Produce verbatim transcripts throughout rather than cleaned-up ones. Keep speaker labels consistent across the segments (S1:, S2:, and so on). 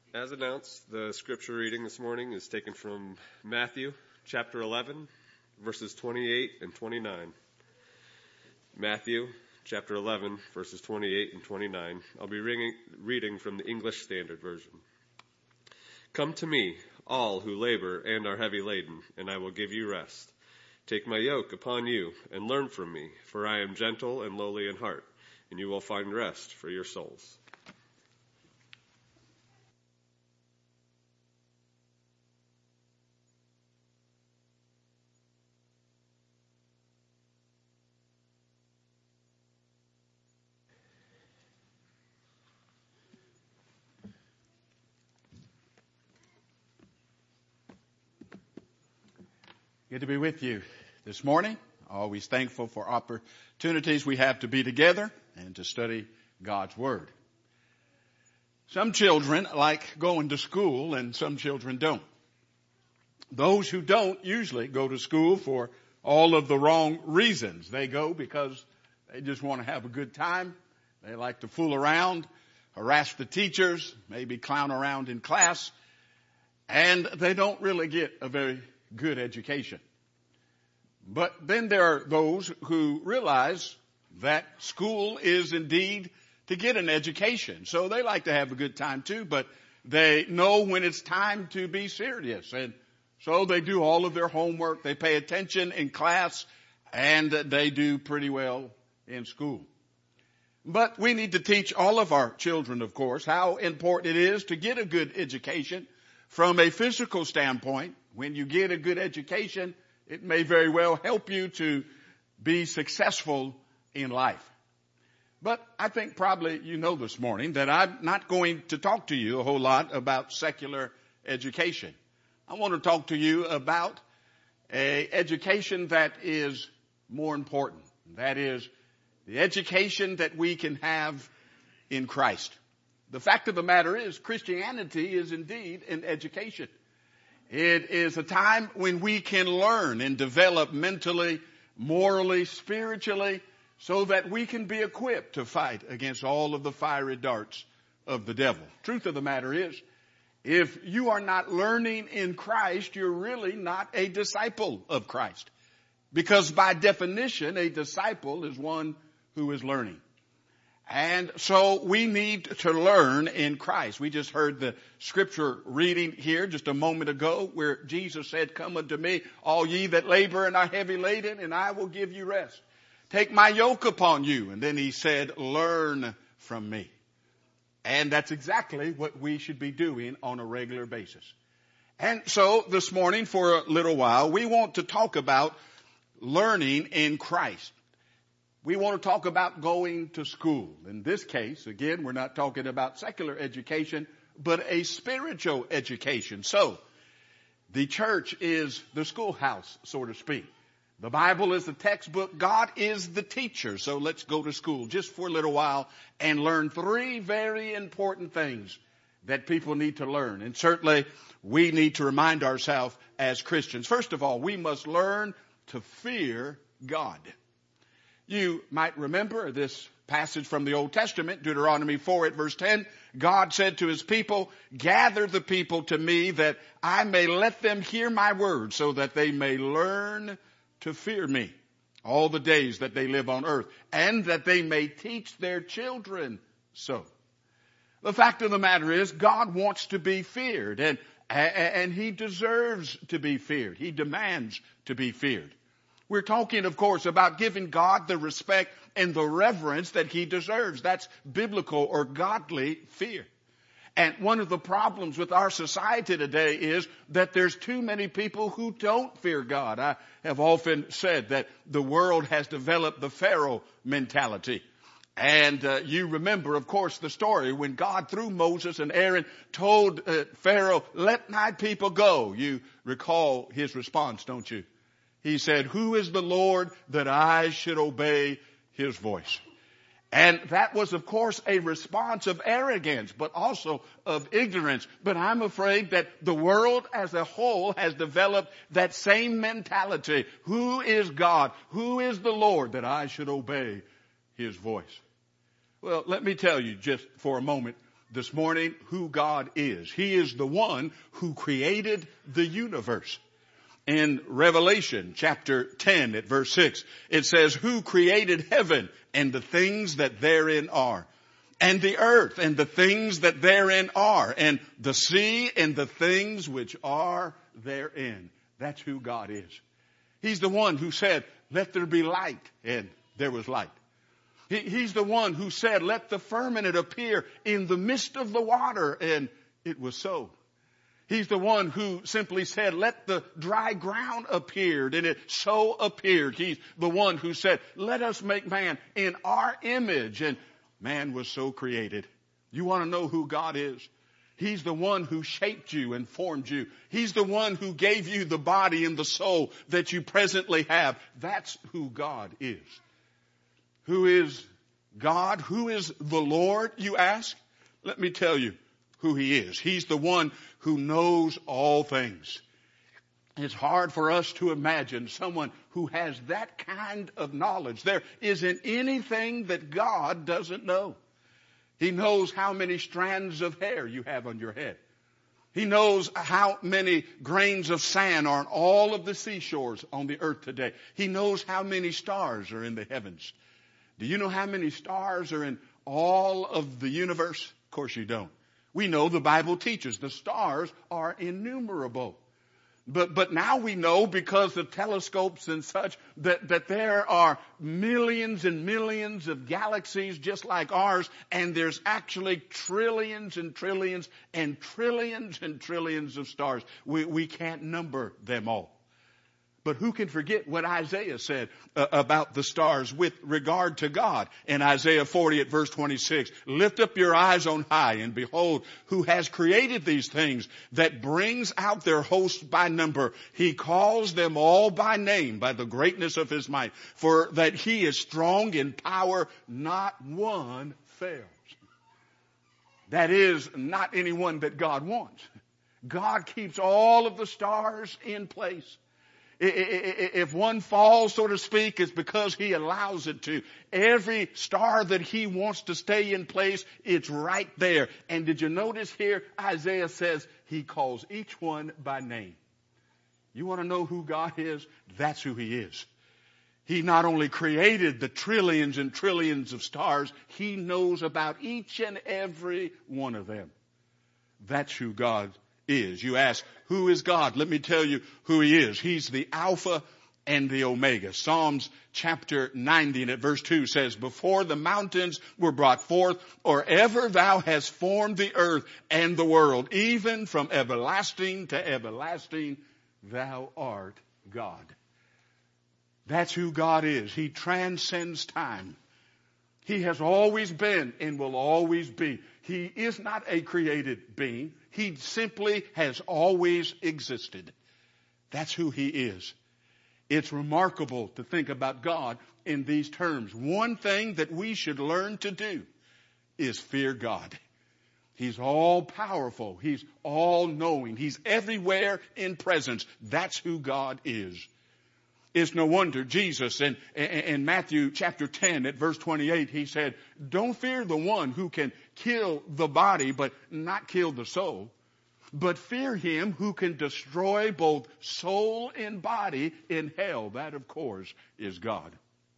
S1: As announced, the scripture reading this morning is taken from Matthew chapter eleven, verses twenty-eight and twenty-nine. Matthew chapter eleven, verses twenty-eight and twenty-nine. I'll be reading, reading from the English Standard Version. Come to me, all who labor and are heavy laden, and I will give you rest. Take my yoke upon you and learn from me, for I am gentle and lowly in heart, and you will find rest for your souls.
S2: Good to be with you this morning. Always thankful for opportunities we have to be together and to study God's Word. Some children like going to school and some children don't. Those who don't usually go to school for all of the wrong reasons. They go because they just want to have a good time. They like to fool around, harass the teachers, maybe clown around in class, and they don't really get a very good education. But then there are those who realize that school is indeed to get an education. So they like to have a good time too, but they know when it's time to be serious. And so they do all of their homework, they pay attention in class, and they do pretty well in school. But we need to teach all of our children, of course, how important it is to get a good education from a physical standpoint. When you get a good education, it may very well help you to be successful in life. But I think probably you know this morning that I'm not going to talk to you a whole lot about secular education. I want to talk to you about an education that is more important. That is the education that we can have in Christ. The fact of the matter is Christianity is indeed an education. It is a time when we can learn and develop mentally, morally, spiritually, so that we can be equipped to fight against all of the fiery darts of the devil. Truth of the matter is, if you are not learning in Christ, you're really not a disciple of Christ. Because by definition, a disciple is one who is learning. And so we need to learn in Christ. We just heard the scripture reading here just a moment ago where Jesus said, "Come unto me, all ye that labor and are heavy laden, and I will give you rest. Take my yoke upon you." And then he said, "Learn from me." And that's exactly what we should be doing on a regular basis. And so this morning, for a little while, we want to talk about learning in Christ. We want to talk about going to school. In this case, again, we're not talking about secular education, but a spiritual education. So, the church is the schoolhouse, so to speak. The Bible is the textbook. God is the teacher. So let's go to school just for a little while and learn three very important things that people need to learn. And certainly, we need to remind ourselves as Christians. First of all, we must learn to fear God. You might remember this passage from the Old Testament, Deuteronomy four at verse ten. God said to his people, "Gather the people to me that I may let them hear my word so that they may learn to fear me all the days that they live on earth, and that they may teach their children so." The fact of the matter is God wants to be feared, and, and he deserves to be feared. He demands to be feared. We're talking, of course, about giving God the respect and the reverence that he deserves. That's biblical or godly fear. And one of the problems with our society today is that there's too many people who don't fear God. I have often said that the world has developed the Pharaoh mentality. And uh, you remember, of course, the story when God, through Moses and Aaron, told uh, Pharaoh, "Let my people go." You recall his response, don't you? He said, "Who is the Lord that I should obey his voice?" And that was, of course, a response of arrogance, but also of ignorance. But I'm afraid that the world as a whole has developed that same mentality. Who is God? Who is the Lord that I should obey his voice? Well, let me tell you just for a moment this morning who God is. He is the one who created the universe. In Revelation chapter ten at verse six, it says, who created heaven and the things that therein are, and the earth and the things that therein are, and the sea and the things which are therein. That's who God is. He's the one who said, let there be light, and there was light. He, he's the one who said, let the firmament appear in the midst of the water, and it was so. He's the one who simply said, let the dry ground appear, and it so appeared. He's the one who said, let us make man in our image, and man was so created. You want to know who God is? He's the one who shaped you and formed you. He's the one who gave you the body and the soul that you presently have. That's who God is. Who is God? Who is the Lord, you ask? Let me tell you who He is. He's the one who knows all things. It's hard for us to imagine someone who has that kind of knowledge. There isn't anything that God doesn't know. He knows how many strands of hair you have on your head. He knows how many grains of sand are on all of the seashores on the earth today. He knows how many stars are in the heavens. Do you know how many stars are in all of the universe? Of course you don't. We know the Bible teaches the stars are innumerable. But, but now we know because of telescopes and such that, that there are millions and millions of galaxies just like ours, and there's actually trillions and trillions and trillions and trillions of stars. We, we can't number them all. But who can forget what Isaiah said uh, about the stars with regard to God? In Isaiah forty at verse twenty-six, lift up your eyes on high and behold who has created these things, that brings out their hosts by number. He calls them all by name, by the greatness of His might. For that He is strong in power, not one fails. That is not anyone that God wants. God keeps all of the stars in place. If one falls, so to speak, it's because He allows it to. Every star that He wants to stay in place, it's right there. And did you notice here, Isaiah says He calls each one by name. You want to know who God is? That's who He is. He not only created the trillions and trillions of stars, He knows about each and every one of them. That's who God is. You ask, who is God? Let me tell you who He is. He's the Alpha and the Omega. Psalms chapter ninety and at verse two says, before the mountains were brought forth, or ever Thou hast formed the earth and the world, even from everlasting to everlasting, Thou art God. That's who God is. He transcends time. He has always been and will always be. He is not a created being. He simply has always existed. That's who He is. It's remarkable to think about God in these terms. One thing that we should learn to do is fear God. He's all powerful. He's all knowing. He's everywhere in presence. That's who God is. It's no wonder Jesus in, in Matthew chapter ten at verse twenty-eight, He said, don't fear the one who can kill the body but not kill the soul, but fear Him who can destroy both soul and body in hell. That, of course, is God.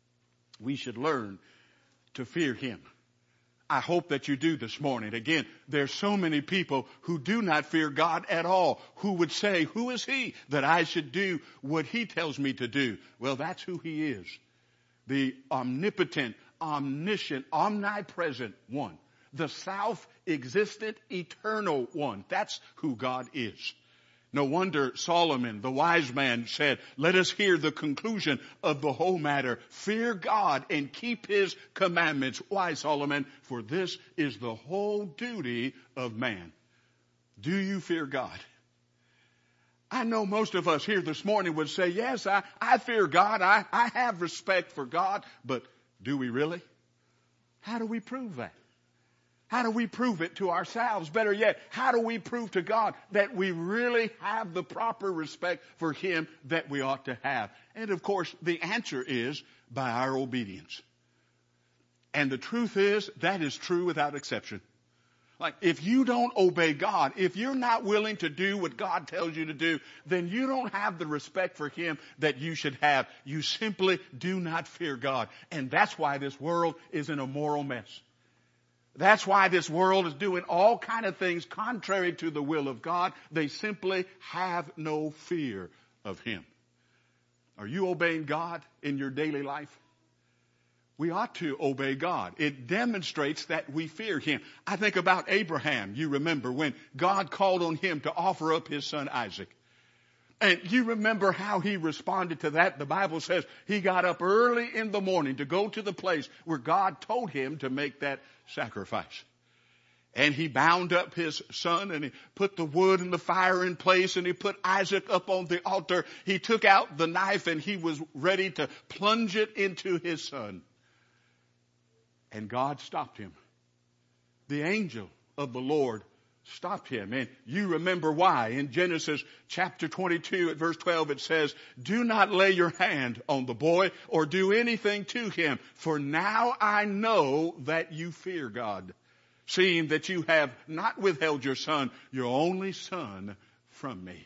S2: We should learn to fear Him. I hope that you do this morning. Again, there's so many people who do not fear God at all, who would say, who is He that I should do what He tells me to do? Well, that's who He is. The omnipotent, omniscient, omnipresent one. The self-existent, eternal one. That's who God is. No wonder Solomon, the wise man, said, let us hear the conclusion of the whole matter. Fear God and keep His commandments. Why, Solomon? For this is the whole duty of man. Do you fear God? I know most of us here this morning would say, yes, I, I fear God. I, I have respect for God. But do we really? How do we prove that? How do we prove it to ourselves? Better yet, how do we prove to God that we really have the proper respect for Him that we ought to have? And of course, the answer is by our obedience. And the truth is, that is true without exception. Like, if you don't obey God, if you're not willing to do what God tells you to do, then you don't have the respect for Him that you should have. You simply do not fear God. And that's why this world is in a moral mess. That's why this world is doing all kind of things contrary to the will of God. They simply have no fear of Him. Are you obeying God in your daily life? We ought to obey God. It demonstrates that we fear Him. I think about Abraham. You remember when God called on him to offer up his son Isaac. And you remember how he responded to that. The Bible says he got up early in the morning to go to the place where God told him to make that sacrifice. And he bound up his son and he put the wood and the fire in place and he put Isaac up on the altar. He took out the knife and he was ready to plunge it into his son. And God stopped him. The angel of the Lord stopped him. And you remember why. In Genesis chapter twenty-two at verse twelve it says, do not lay your hand on the boy or do anything to him. For now I know that you fear God, seeing that you have not withheld your son, your only son, from me.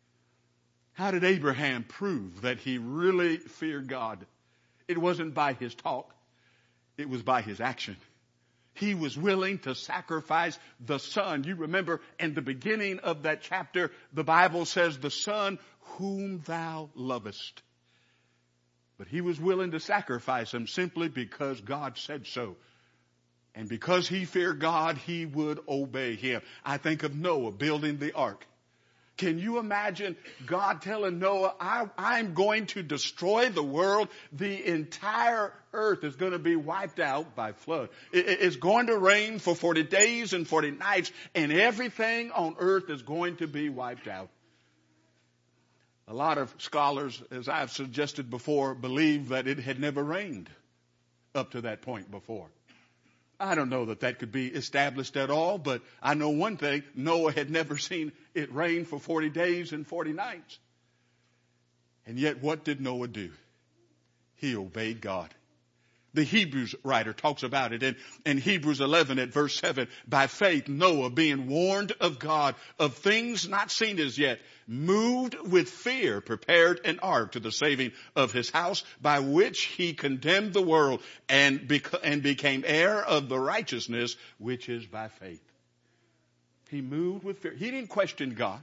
S2: How did Abraham prove that he really feared God? It wasn't by his talk. It was by his action. He was willing to sacrifice the son. You remember in the beginning of that chapter, the Bible says, the son whom thou lovest. But he was willing to sacrifice him simply because God said so. And because he feared God, he would obey Him. I think of Noah building the ark. Can you imagine God telling Noah, I, I'm going to destroy the world. The entire earth is going to be wiped out by flood. It, it's going to rain for forty days and forty nights, and everything on earth is going to be wiped out. A lot of scholars, as I've suggested before, believe that it had never rained up to that point before. I don't know that that could be established at all, but I know one thing. Noah had never seen it rain for forty days and forty nights. And yet what did Noah do? He obeyed God. The Hebrews writer talks about it in, in Hebrews eleven at verse seven. By faith, Noah, being warned of God of things not seen as yet, moved with fear, prepared an ark to the saving of his house, by which he condemned the world and, bec- and became heir of the righteousness which is by faith. He moved with fear. He didn't question God.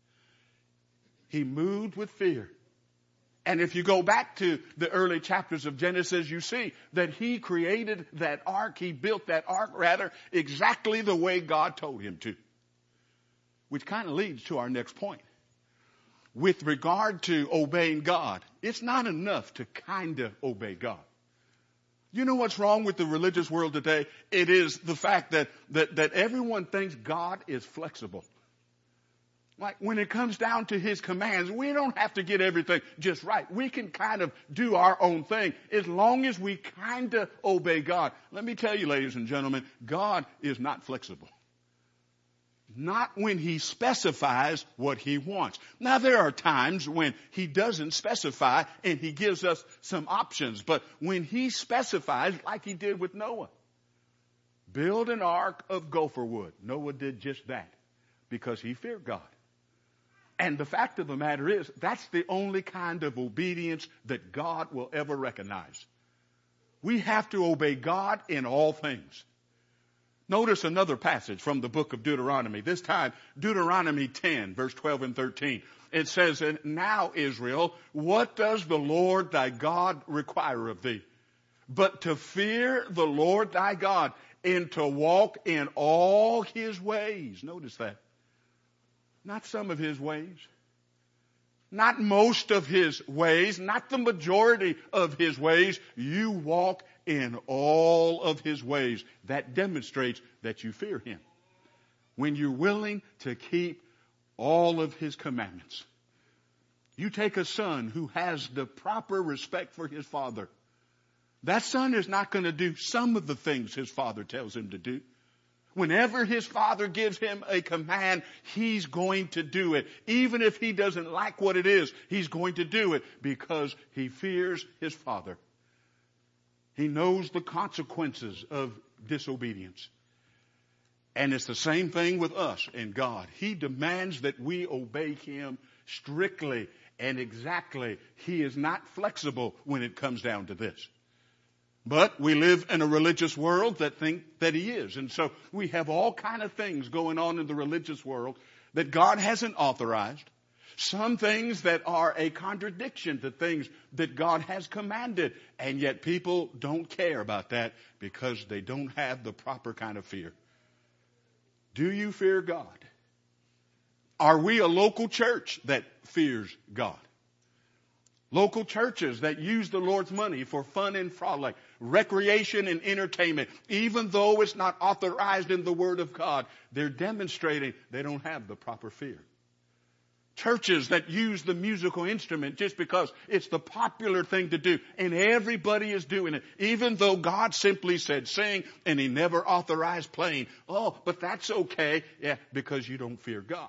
S2: He moved with fear. And if you go back to the early chapters of Genesis, you see that he created that ark, he built that ark rather, exactly the way God told him to. Which kind of leads to our next point. With regard to obeying God, it's not enough to kind of obey God. You know what's wrong with the religious world today? It is the fact that, that, that everyone thinks God is flexible. Like when it comes down to His commands, we don't have to get everything just right. We can kind of do our own thing as long as we kind of obey God. Let me tell you, ladies and gentlemen, God is not flexible. Not when He specifies what He wants. Now there are times when He doesn't specify and He gives us some options. But when He specifies, like He did with Noah, build an ark of gopher wood. Noah did just that because he feared God. And the fact of the matter is, that's the only kind of obedience that God will ever recognize. We have to obey God in all things. Notice another passage from the book of Deuteronomy. This time, Deuteronomy ten, verse twelve and thirteen. It says, and now, Israel, what does the Lord thy God require of thee? But to fear the Lord thy God and to walk in all His ways. Notice that. Not some of His ways. Not most of His ways. Not the majority of His ways. You walk in all of His ways. That demonstrates that you fear Him. When you're willing to keep all of His commandments. You take a son who has the proper respect for his father. That son is not going to do some of the things his father tells him to do. Whenever his father gives him a command, he's going to do it. Even if he doesn't like what it is, he's going to do it because he fears his father. He knows the consequences of disobedience. And it's the same thing with us and God. He demands that we obey Him strictly and exactly. He is not flexible when it comes down to this. But we live in a religious world that think that He is. And so we have all kind of things going on in the religious world that God hasn't authorized. Some things that are a contradiction to things that God has commanded. And yet people don't care about that because they don't have the proper kind of fear. Do you fear God? Are we a local church that fears God? Local churches that use the Lord's money for fun and frolic, recreation and entertainment, even though it's not authorized in the Word of God, they're demonstrating they don't have the proper fear. Churches that use the musical instrument just because it's the popular thing to do and everybody is doing it, even though God simply said sing and He never authorized playing. Oh, but that's okay. Yeah, because you don't fear God.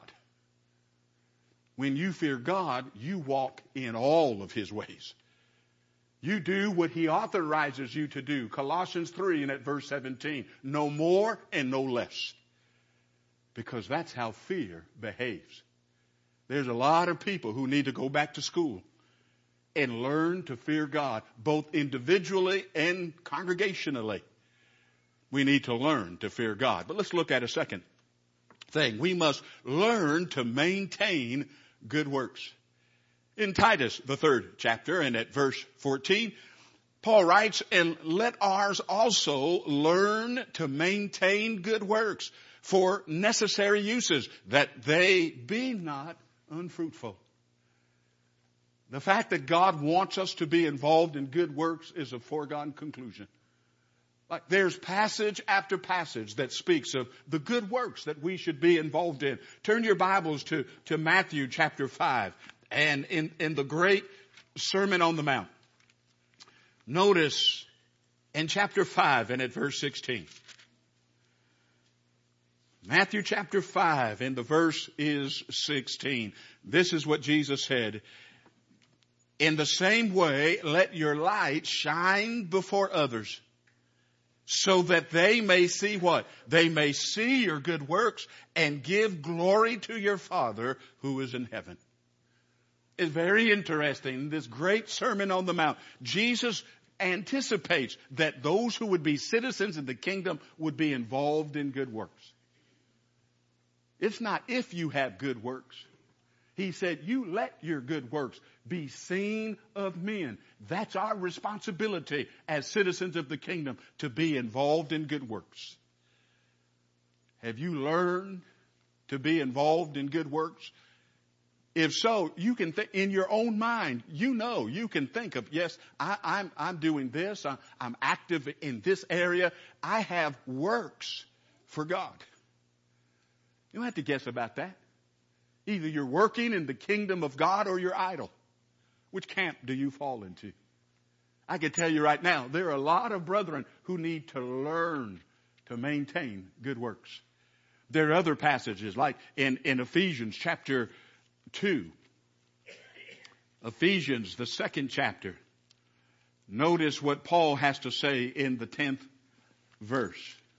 S2: When you fear God, you walk in all of His ways. You do what He authorizes you to do. Colossians three and at verse seventeen. No more and no less. Because that's how fear behaves. There's a lot of people who need to go back to school and learn to fear God, both individually and congregationally. We need to learn to fear God. But let's look at a second thing. We must learn to maintain good works. In Titus, the third chapter, and at verse fourteen, Paul writes, and let ours also learn to maintain good works for necessary uses, that they be not unfruitful. The fact that God wants us to be involved in good works is a foregone conclusion. Like there's passage after passage that speaks of the good works that we should be involved in. Turn your Bibles to, to Matthew chapter five. And in, in the great Sermon on the Mount, notice in chapter five and at verse sixteen. Matthew chapter five and the verse is sixteen. This is what Jesus said. In the same way, let your light shine before others, so that they may see what? They may see your good works and give glory to your Father who is in heaven. It's very interesting. This great Sermon on the Mount, Jesus anticipates that those who would be citizens in the kingdom would be involved in good works. It's not if you have good works. He said, you let your good works be seen of men. That's our responsibility as citizens of the kingdom, to be involved in good works. Have you learned to be involved in good works? If so, you can think in your own mind, you know, you can think of, yes, I, I'm, I'm doing this. I, I'm active in this area. I have works for God. You don't have to guess about that. Either you're working in the kingdom of God or you're idle. Which camp do you fall into? I can tell you right now, there are a lot of brethren who need to learn to maintain good works. There are other passages like in, in Ephesians chapter two. Ephesians, the second chapter. Notice what Paul has to say in the tenth verse.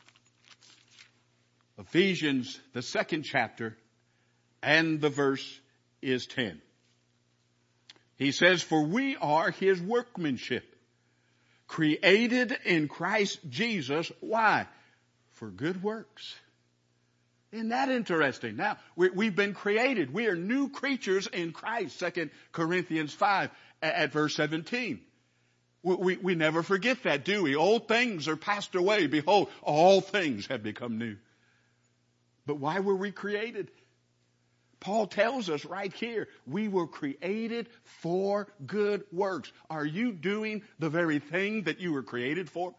S2: Ephesians, the second chapter, and the verse is ten. He says, for we are His workmanship, created in Christ Jesus. Why? For good works. Isn't that interesting? Now, we, we've been created. We are new creatures in Christ. Second Corinthians five at, at verse seventeen. We, we, we never forget that, do we? Old things are passed away. Behold, all things have become new. But why were we created? Paul tells us right here, we were created for good works. Are you doing the very thing that you were created for?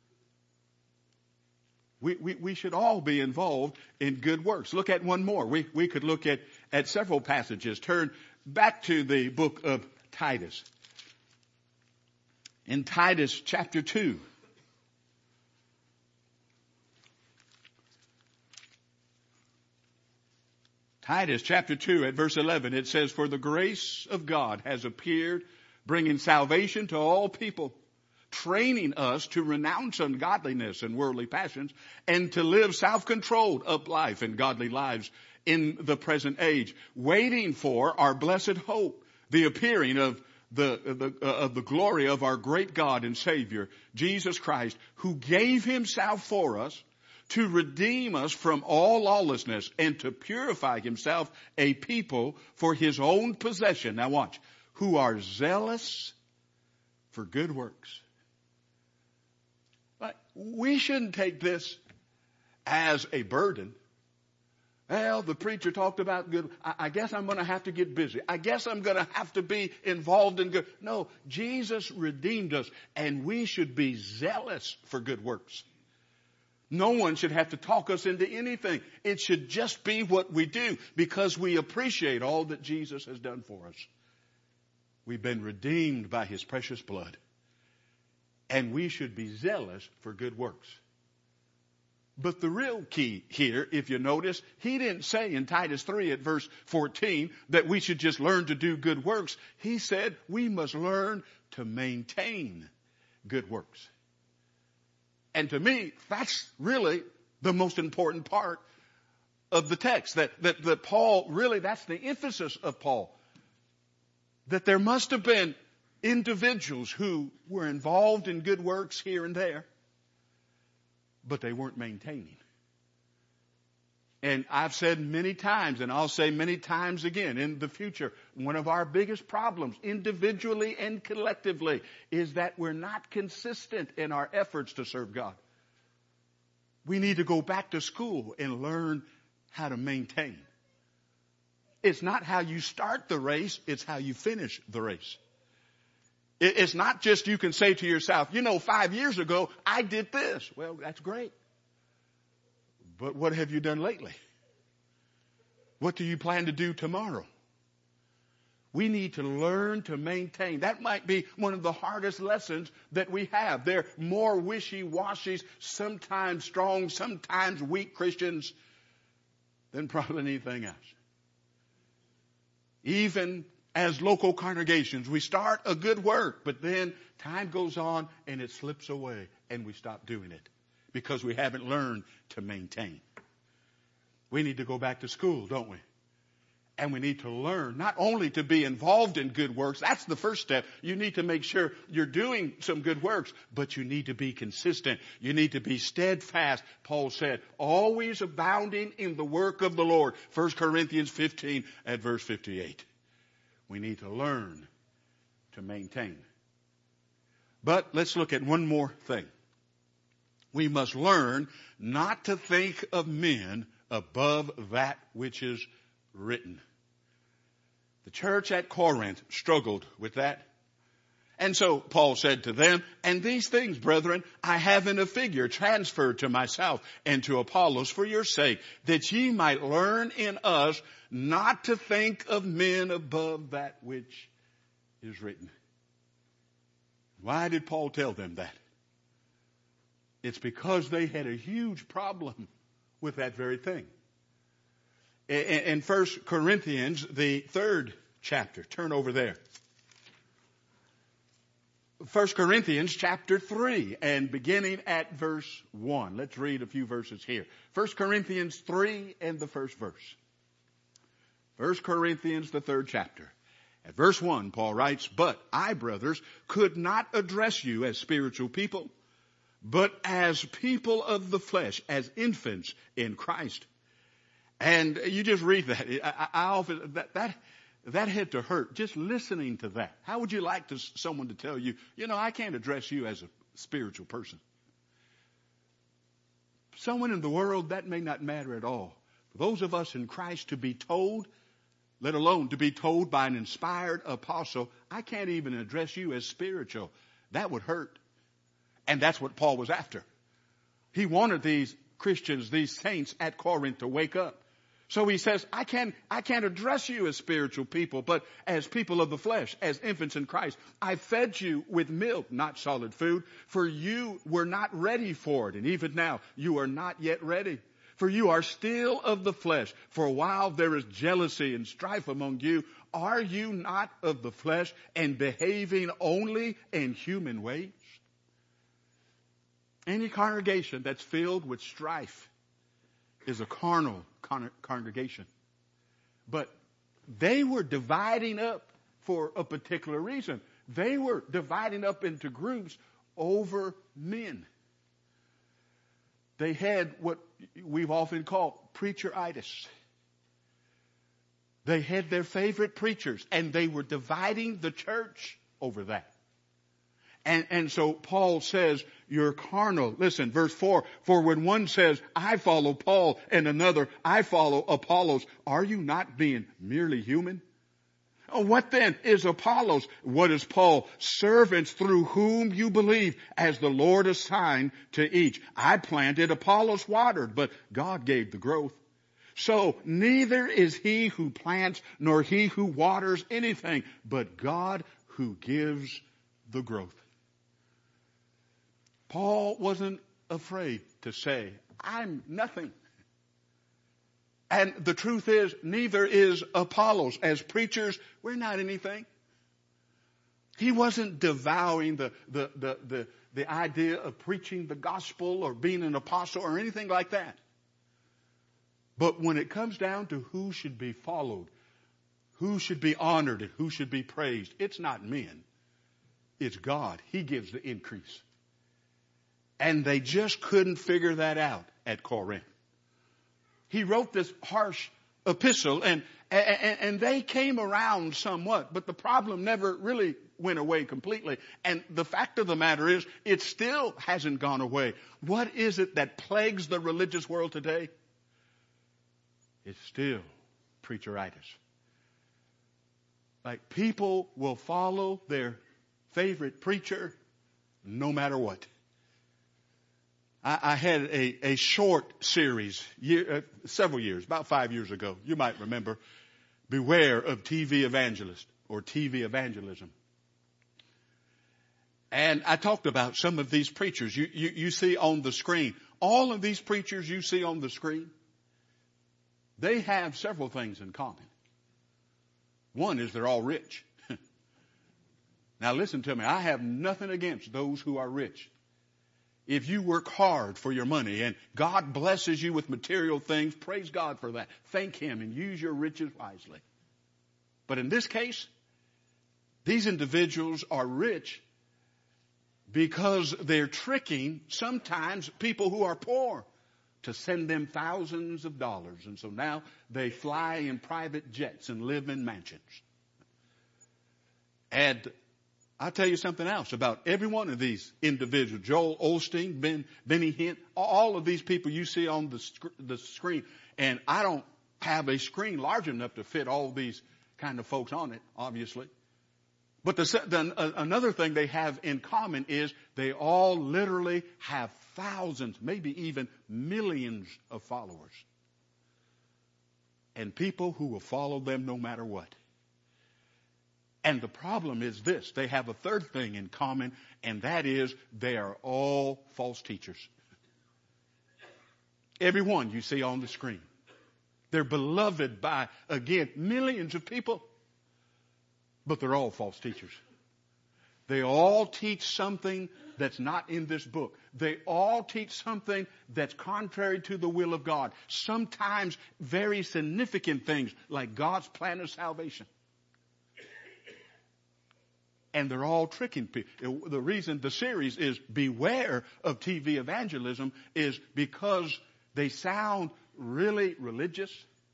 S2: We, we, we should all be involved in good works. Look at one more. We, we could look at, at several passages. Turn back to the book of Titus. In Titus chapter two. Titus chapter two at verse eleven, it says, for the grace of God has appeared, bringing salvation to all people, training us to renounce ungodliness and worldly passions and to live self-controlled up life and godly lives in the present age, waiting for our blessed hope, the appearing of the, the uh, of the glory of our great God and Savior, Jesus Christ, who gave himself for us to redeem us from all lawlessness and to purify himself a people for his own possession. Now watch, who are zealous for good works. But we shouldn't take this as a burden. Well, the preacher talked about good. I, I guess I'm going to have to get busy. I guess I'm going to have to be involved in good. No, Jesus redeemed us, and we should be zealous for good works. No one should have to talk us into anything. It should just be what we do because we appreciate all that Jesus has done for us. We've been redeemed by his precious blood. And we should be zealous for good works. But the real key here, if you notice, he didn't say in Titus three at verse fourteen that we should just learn to do good works. He said we must learn to maintain good works. And to me, that's really the most important part of the text. That, that, that Paul, really, that's the emphasis of Paul. That there must have been individuals who were involved in good works here and there, but they weren't maintaining. And I've said many times, and I'll say many times again in the future, one of our biggest problems, individually and collectively, is that we're not consistent in our efforts to serve God. We need to go back to school and learn how to maintain. It's not how you start the race, it's how you finish the race. It's not just you can say to yourself, you know, five years ago, I did this. Well, that's great. But what have you done lately? What do you plan to do tomorrow? We need to learn to maintain. That might be one of the hardest lessons that we have. They're more wishy-washy, sometimes strong, sometimes weak Christians than probably anything else. Even as local congregations, we start a good work, but then time goes on and it slips away and we stop doing it because we haven't learned to maintain. We need to go back to school, don't we? And we need to learn not only to be involved in good works. That's the first step. You need to make sure you're doing some good works, but you need to be consistent. You need to be steadfast. Paul said, always abounding in the work of the Lord. First Corinthians fifteen at verse fifty-eight. We need to learn to maintain. But let's look at one more thing. We must learn not to think of men above that which is written. The church at Corinth struggled with that. And so Paul said to them, and these things, brethren, I have in a figure transferred to myself and to Apollos for your sake, that ye might learn in us not to think of men above that which is written. Why did Paul tell them that? It's because they had a huge problem with that very thing. In First Corinthians, the third chapter, turn over there. First Corinthians chapter three and beginning at verse one. Let's read a few verses here. First Corinthians three and the first verse. First Corinthians, the third chapter. At verse one, Paul writes, but I, brothers, could not address you as spiritual people, but as people of the flesh, as infants in Christ. And you just read that. I, I often, that, that, that had to hurt just listening to that. How would you like to, someone to tell you, you know, I can't address you as a spiritual person? Someone in the world, that may not matter at all. For those of us in Christ to be told, let alone to be told by an inspired apostle, I can't even address you as spiritual. That would hurt. And that's what Paul was after. He wanted these Christians, these saints at Corinth to wake up. So he says, I can't, I can't address you as spiritual people, but as people of the flesh, as infants in Christ. I fed you with milk, not solid food, for you were not ready for it. And even now, you are not yet ready. For you are still of the flesh. For while there is jealousy and strife among you, are you not of the flesh and behaving only in human ways? Any congregation that's filled with strife is a carnal con- congregation. But they were dividing up for a particular reason. They were dividing up into groups over men. They had what we've often called preacheritis. They had their favorite preachers, and they were dividing the church over that. And, and so Paul says, you're carnal. Listen, verse four, for when one says, I follow Paul, and another, I follow Apollos, are you not being merely human? Oh, what then is Apollos? What is Paul? Servants through whom you believe, as the Lord assigned to each. I planted, Apollos watered, but God gave the growth. So neither is he who plants nor he who waters anything, but God who gives the growth. Paul wasn't afraid to say, I'm nothing. And the truth is, neither is Apollos. As preachers, we're not anything. He wasn't devouring the, the, the, the, the idea of preaching the gospel or being an apostle or anything like that. But when it comes down to who should be followed, who should be honored, and who should be praised, it's not men. It's God. He gives the increase. And they just couldn't figure that out at Corinth. He wrote this harsh epistle, and, and, and they came around somewhat, but the problem never really went away completely. And the fact of the matter is, it still hasn't gone away. What is it that plagues the religious world today? It's still preacheritis. Like, people will follow their favorite preacher no matter what. I, I had a, a short series year, uh, several years, about five years ago. You might remember, Beware of T V Evangelist or T V Evangelism. And I talked about some of these preachers you, you, you see on the screen. All of these preachers you see on the screen, they have several things in common. One is they're all rich. Now listen to me. I have nothing against those who are rich. If you work hard for your money and God blesses you with material things, praise God for that. Thank Him and use your riches wisely. But in this case, these individuals are rich because they're tricking sometimes people who are poor to send them thousands of dollars. And so now they fly in private jets and live in mansions. And I'll tell you something else about every one of these individuals. Joel Osteen, Ben, Benny Hinn, all of these people you see on the, sc- the screen. And I don't have a screen large enough to fit all these kind of folks on it, obviously. But the, the, uh, another thing they have in common is they all literally have thousands, maybe even millions of followers. And people who will follow them no matter what. And the problem is this. They have a third thing in common, and that is they are all false teachers. Every one you see on the screen. They're beloved by, again, millions of people. But they're all false teachers. They all teach something that's not in this book. They all teach something that's contrary to the will of God. Sometimes very significant things like God's plan of salvation. And they're all tricking people. The reason the series is Beware of T V Evangelism is because they sound really religious.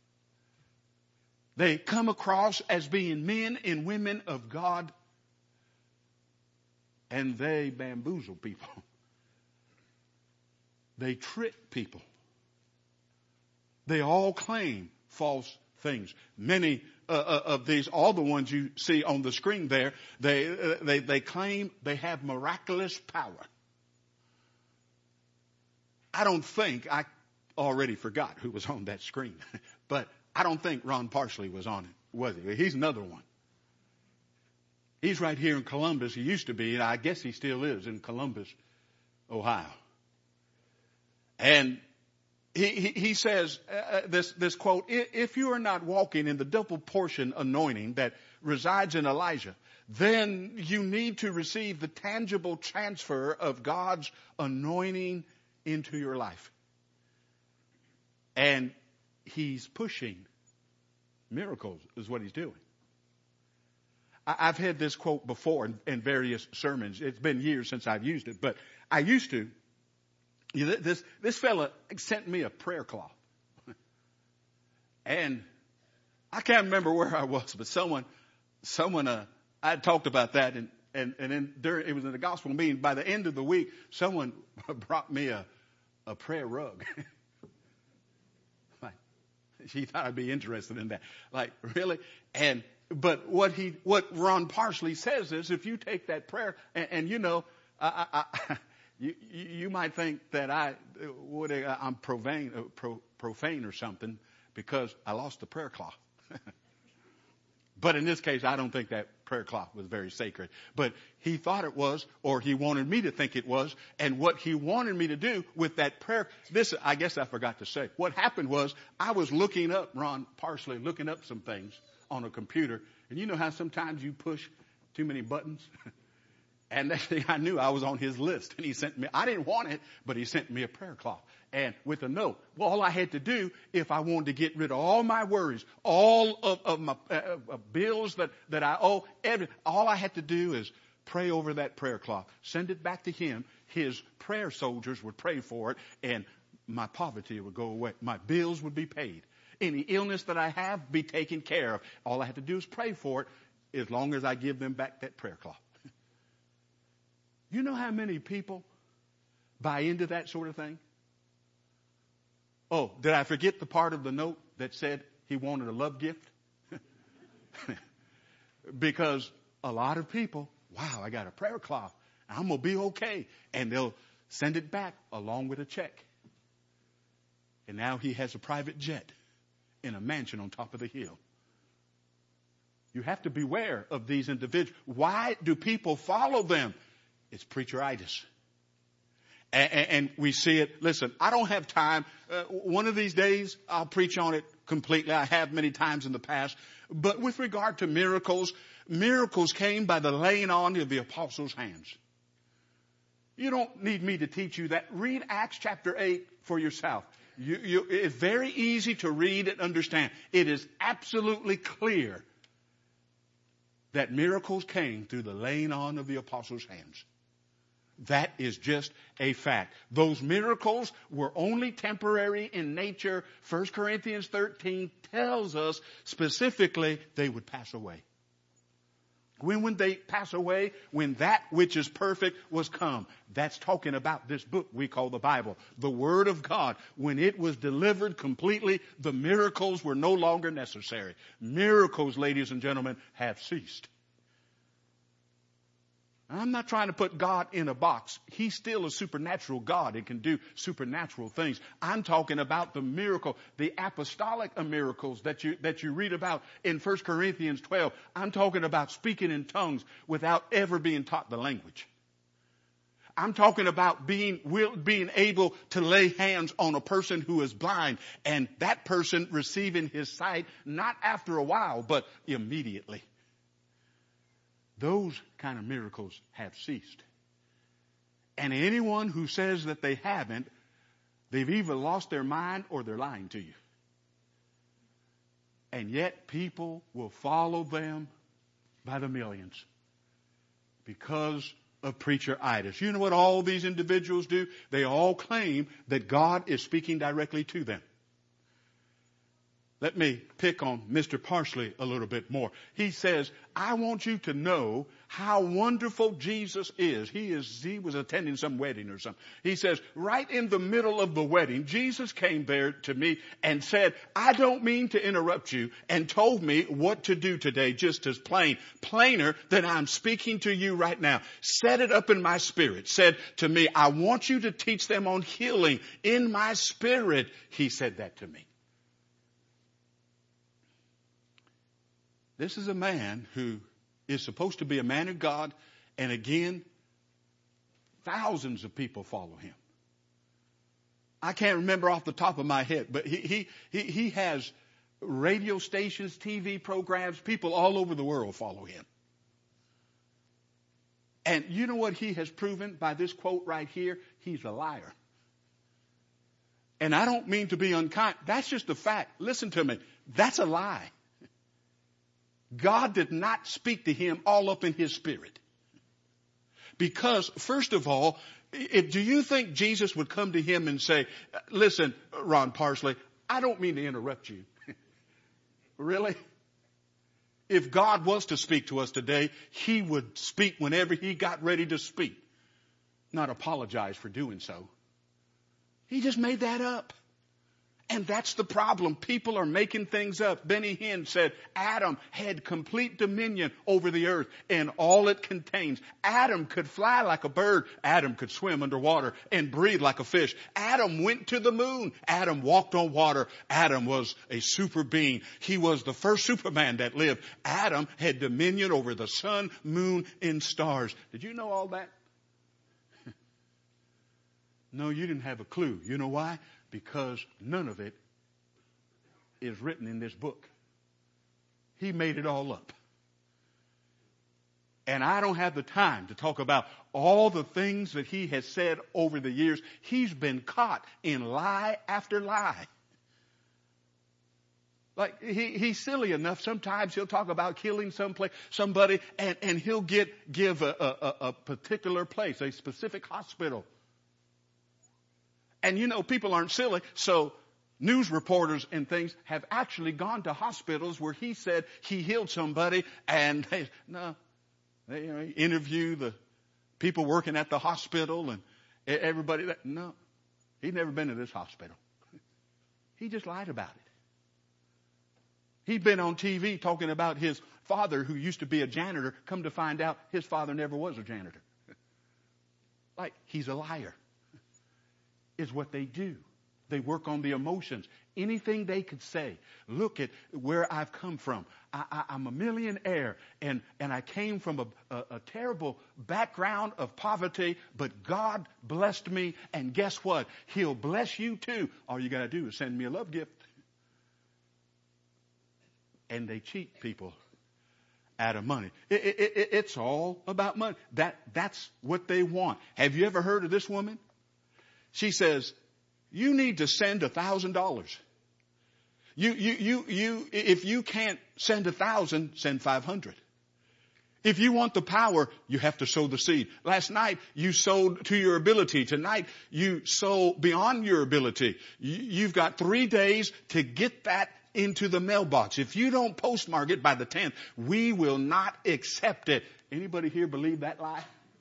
S2: They come across as being men and women of God. And they bamboozle people. They trick people. They all claim false things. Many uh, of these, all the ones you see on the screen there, they, uh, they, they claim they have miraculous power. I don't think, I already forgot who was on that screen, but I don't think Ron Parsley was on it, was he? He's another one. He's right here in Columbus. He used to be, and I guess he still is in Columbus, Ohio. And he, he, he says uh, this, this quote, if you are not walking in the double portion anointing that resides in Elijah, then you need to receive the tangible transfer of God's anointing into your life. And he's pushing miracles is what he's doing. I, I've had this quote before in, in various sermons. It's been years since I've used it, but I used to. You know, this, this fella sent me a prayer cloth. And I can't remember where I was, but someone, someone, uh, I had talked about that, and, and, and then during, it was in the gospel meeting. By the end of the week, someone brought me a, a prayer rug. Like, she thought I'd be interested in that. Like, really? And, but what he, what Ron Parsley says is, if you take that prayer, and, and you know, I, I, I you, you might think that I, what, I'm profane, pro, profane or something because I lost the prayer cloth. But in this case, I don't think that prayer cloth was very sacred. But he thought it was, or he wanted me to think it was. And what he wanted me to do with that prayer, this, I guess I forgot to say. What happened was I was looking up, Ron Parsley, looking up some things on a computer. And you know how sometimes you push too many buttons? And next thing I knew, I was on his list. And he sent me, I didn't want it, but he sent me a prayer cloth. And with a note. Well, all I had to do, if I wanted to get rid of all my worries, all of, of my uh, uh, bills that, that I owe, every, all I had to do is pray over that prayer cloth, send it back to him. His prayer soldiers would pray for it, and my poverty would go away. My bills would be paid. Any illness that I have be taken care of. All I have to do is pray for it as long as I give them back that prayer cloth. You know how many people buy into that sort of thing? Oh, did I forget the part of the note that said he wanted a love gift? Because a lot of people, wow, I got a prayer cloth. I'm going to be okay. And they'll send it back along with a check. And now he has a private jet in a mansion on top of the hill. You have to beware of these individuals. Why do people follow them? It's preacheritis. And, and, and we see it. Listen, I don't have time. Uh, one of these days, I'll preach on it completely. I have many times in the past. But with regard to miracles, miracles came by the laying on of the apostles' hands. You don't need me to teach you that. Read Acts chapter eight for yourself. You, you, it's very easy to read and understand. It is absolutely clear that miracles came through the laying on of the apostles' hands. That is just a fact. Those miracles were only temporary in nature. First Corinthians thirteen tells us specifically they would pass away. When would they pass away? When that which is perfect was come. That's talking about this book we call the Bible. The Word of God. When it was delivered completely, the miracles were no longer necessary. Miracles, ladies and gentlemen, have ceased. I'm not trying to put God in a box. He's still a supernatural God and can do supernatural things. I'm talking about the miracle, the apostolic miracles that you, that you read about in First Corinthians twelve. I'm talking about speaking in tongues without ever being taught the language. I'm talking about being, will, being able to lay hands on a person who is blind and that person receiving his sight, not after a while, but immediately. Those kind of miracles have ceased. And anyone who says that they haven't, they've either lost their mind or they're lying to you. And yet people will follow them by the millions because of preacheritis. You know what all these individuals do? They all claim that God is speaking directly to them. Let me pick on Mister Parsley a little bit more. He says, I want you to know how wonderful Jesus is. He is, he was attending some wedding or something. He says, right in the middle of the wedding, Jesus came there to me and said, I don't mean to interrupt you, and told me what to do today, just as plain, plainer than I'm speaking to you right now. Set it up in my spirit. Said to me, I want you to teach them on healing in my spirit. He said that to me. This is a man who is supposed to be a man of God, and again, thousands of people follow him. I can't remember off the top of my head, but he, he, he, he has radio stations, T V programs, people all over the world follow him. And you know what he has proven by this quote right here? He's a liar. And I don't mean to be unkind. That's just a fact. Listen to me. That's a lie. God did not speak to him all up in his spirit. Because, first of all, if, do you think Jesus would come to him and say, listen, Ron Parsley, I don't mean to interrupt you. Really? If God was to speak to us today, he would speak whenever he got ready to speak. Not apologize for doing so. He just made that up. And that's the problem. People are making things up. Benny Hinn said Adam had complete dominion over the earth and all it contains. Adam could fly like a bird. Adam could swim underwater and breathe like a fish. Adam went to the moon. Adam walked on water. Adam was a super being. He was the first Superman that lived. Adam had dominion over the sun, moon, and stars. Did you know all that? No, you didn't have a clue. You know why? Because none of it is written in this book. He made it all up. And I don't have the time to talk about all the things that he has said over the years. He's been caught in lie after lie. Like, he, he's silly enough. Sometimes he'll talk about killing someplace, somebody, and, and he'll get, give a, a, a particular place, a specific hospital. And you know, people aren't silly, so news reporters and things have actually gone to hospitals where he said he healed somebody, and they, no, they, you know, interview the people working at the hospital and everybody. That, no, he'd never been to this hospital. He just lied about it. He'd been on T V talking about his father, who used to be a janitor. Come to find out, his father never was a janitor. Like, he's a liar. Is what they do. They work on the emotions. Anything they could say. Look at where I've come from. I, I, I'm a millionaire, and, and I came from a, a, a terrible background of poverty, but God blessed me, and guess what? He'll bless you too. All you got to do is send me a love gift. And they cheat people out of money. It, it, it, it's all about money. That, that's what they want. Have you ever heard of this woman? She says, you need to send a thousand dollars. You, you, you, you, if you can't send a thousand, send five hundred. If you want the power, you have to sow the seed. Last night, you sowed to your ability. Tonight, you sow beyond your ability. You, you've got three days to get that into the mailbox. If you don't postmark it by the tenth, we will not accept it. Anybody here believe that lie?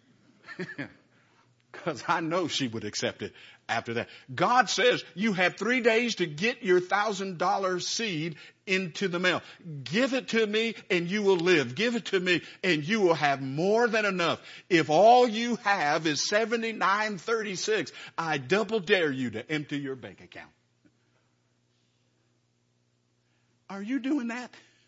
S2: Because I know she would accept it after that. God says you have three days to get your thousand dollar seed into the mail. Give it to me and you will live. Give it to me and you will have more than enough. If all you have is seventy-nine thirty-six, I double dare you to empty your bank account. Are you doing that?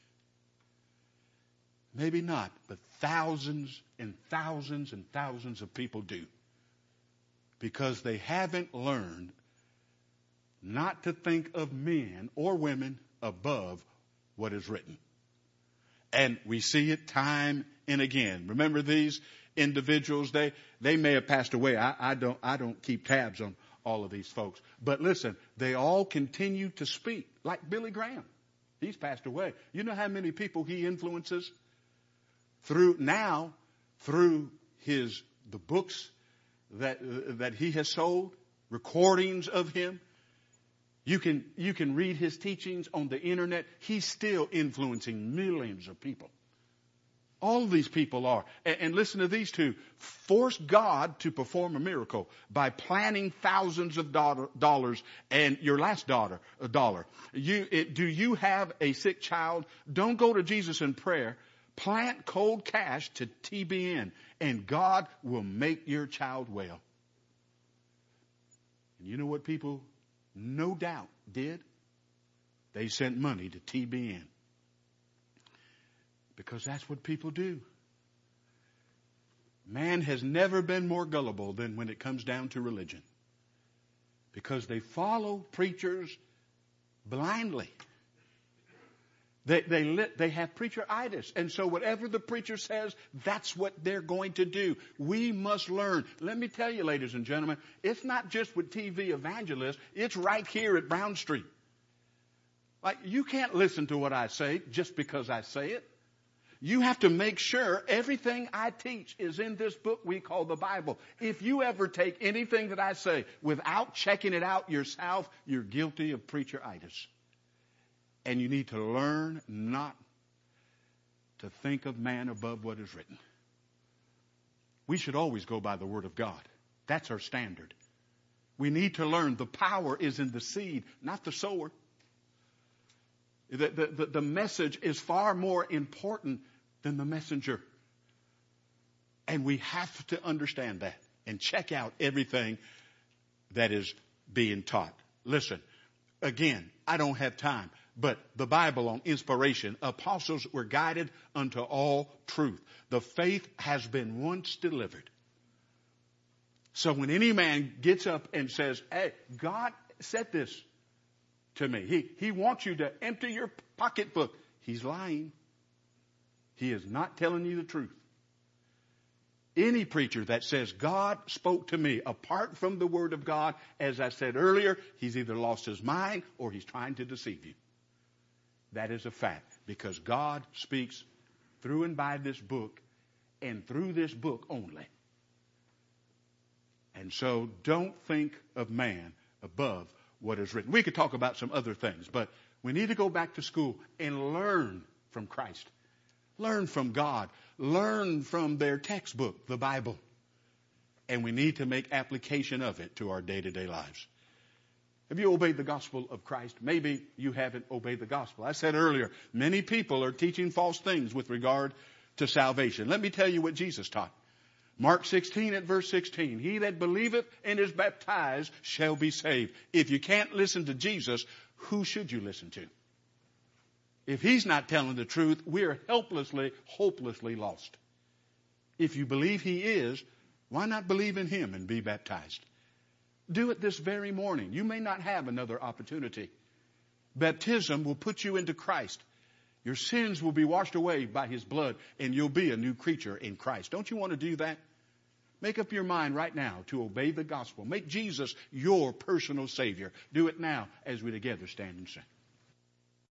S2: Maybe not, but thousands and thousands and thousands of people do. Because they haven't learned not to think of men or women above what is written. And we see it time and again. Remember these individuals, they, they may have passed away. I, I don't, I don't keep tabs on all of these folks. But listen, they all continue to speak, like Billy Graham. He's passed away. You know how many people he influences? Through now, through his, the books that uh, that he has sold, recordings of him. You can you can read his teachings on the internet. He's still influencing millions of people. All of these people are. And, and listen to these two. Force God to perform a miracle by planning thousands of do- dollars and your last dollar, a dollar. You, it, do you have a sick child? Don't go to Jesus in prayer. Plant cold cash to T B N and God will make your child well. And you know what people no doubt did? They sent money to T B N. Because that's what people do. Man has never been more gullible than when it comes down to religion. because they follow preachers blindly. They, they, lit, they have preacheritis. And so whatever the preacher says, that's what they're going to do. We must learn. Let me tell you, ladies and gentlemen, it's not just with T V evangelists. It's right here at Brown Street. Like, you can't listen to what I say just because I say it. You have to make sure everything I teach is in this book we call the Bible. If you ever take anything that I say without checking it out yourself, you're guilty of preacheritis. And you need to learn not to think of man above what is written. We should always go by the Word of God. That's our standard. We need to learn the power is in the seed, not the sower. The, the, the, the message is far more important than the messenger. And we have to understand that and check out everything that is being taught. Listen, again, I don't have time. But the Bible on inspiration, apostles were guided unto all truth. The faith has been once delivered. So when any man gets up and says, hey, God said this to me. He, he wants you to empty your pocketbook. He's lying. He is not telling you the truth. Any preacher that says God spoke to me apart from the Word of God, as I said earlier, he's either lost his mind or he's trying to deceive you. That is a fact, because God speaks through and by this book and through this book only. And so don't think of man above what is written. We could talk about some other things, but we need to go back to school and learn from Christ. Learn from God. Learn from their textbook, the Bible. And we need to make application of it to our day-to-day lives. Have you obeyed the gospel of Christ? Maybe you haven't obeyed the gospel. I said earlier, many people are teaching false things with regard to salvation. Let me tell you what Jesus taught. Mark sixteen at verse sixteen. He that believeth and is baptized shall be saved. If you can't listen to Jesus, who should you listen to? If he's not telling the truth, we are helplessly, hopelessly lost. If you believe he is, why not believe in him and be baptized? Do it this very morning. You may not have another opportunity. Baptism will put you into Christ. Your sins will be washed away by his blood, and you'll be a new creature in Christ. Don't you want to do that? Make up your mind right now to obey the gospel. Make Jesus your personal Savior. Do it now as we together stand and sing.